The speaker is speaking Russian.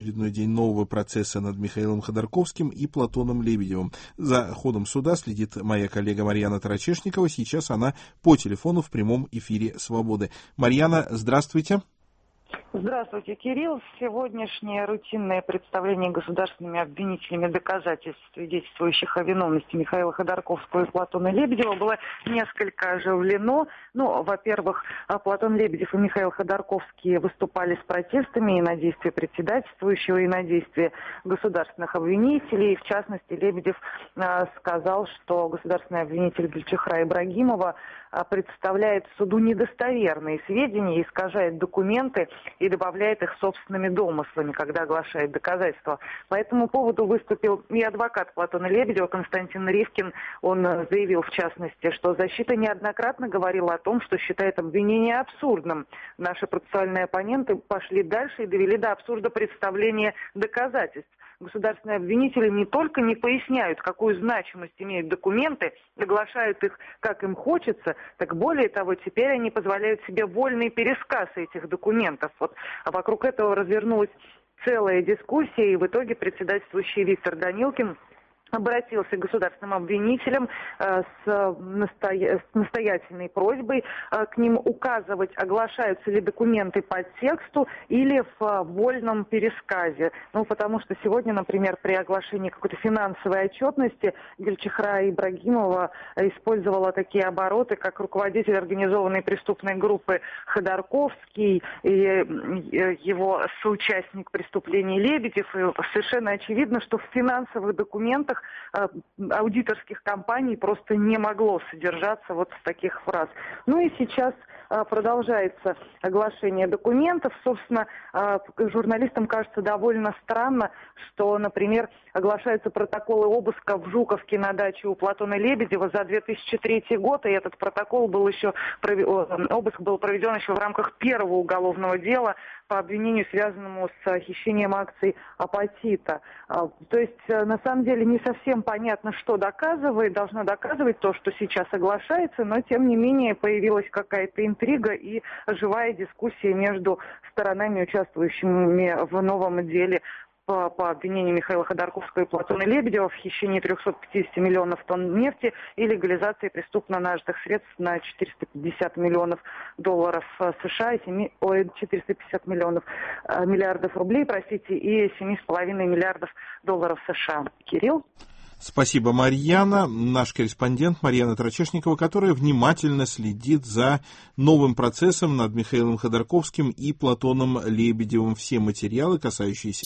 очередной день нового процесса над Михаилом Ходорковским и Платоном Лебедевым. За ходом суда следит моя коллега Марьяна Тарачешникова. Сейчас она по телефону в прямом эфире «Свободы». Марьяна, здравствуйте. Здравствуйте, Кирилл. Сегодняшнее рутинное представление государственными обвинителями доказательств, свидетельствующих о виновности Михаила Ходорковского и Платона Лебедева, было несколько оживлено. Во-первых, Платон Лебедев и Михаил Ходорковский выступали с протестами и на действия председательствующего, и на действия государственных обвинителей. В частности, Лебедев сказал, что государственный обвинитель Гюльчихра Ибрагимова представляет суду недостоверные сведения, искажает документы и добавляет их собственными домыслами, когда оглашает доказательства. По этому поводу выступил и адвокат Платона Лебедева Константин Ривкин. Он заявил, в частности, что защита неоднократно говорила о том, что считает обвинение абсурдным. Наши процессуальные оппоненты пошли дальше и довели до абсурда представления доказательств. Государственные обвинители не только не поясняют, какую значимость имеют документы, оглашают их, как им хочется, так более того, теперь они позволяют себе вольный пересказ этих документов. Вокруг этого развернулась целая дискуссия, и в итоге председательствующий Виктор Данилкин обратился к государственным обвинителям с настоятельной просьбой к ним указывать, оглашаются ли документы по тексту или в вольном пересказе. Потому что сегодня, например, при оглашении какой-то финансовой отчетности Гюльчихра Ибрагимова использовала такие обороты, как руководитель организованной преступной группы Ходорковский и его соучастник преступлений Лебедев. И совершенно очевидно, что в финансовых документах аудиторских компаний просто не могло содержаться в таких фраз. И сейчас продолжается оглашение документов. Собственно, журналистам кажется довольно странно, что, например, оглашаются протоколы обыска в Жуковке на даче у Платона Лебедева за 2003 год, и этот протокол был обыск был проведен еще в рамках первого уголовного дела по обвинению, связанному с хищением акций апатита. То есть, на самом деле, не совсем понятно, что должна доказывать то, что сейчас оглашается, но, тем не менее, появилась какая-то интрига и живая дискуссия между сторонами, участвующими в новом деле по обвинению Михаила Ходорковского и Платона Лебедева в хищении 350 миллионов тонн нефти и легализации преступно нажитых средств на 450 миллионов долларов США, 450 миллиардов рублей, и 7,5 миллиардов долларов США. Кирилл? Спасибо, Марьяна. Наш корреспондент Марьяна Тарачешникова, которая внимательно следит за новым процессом над Михаилом Ходорковским и Платоном Лебедевым. Все материалы, касающиеся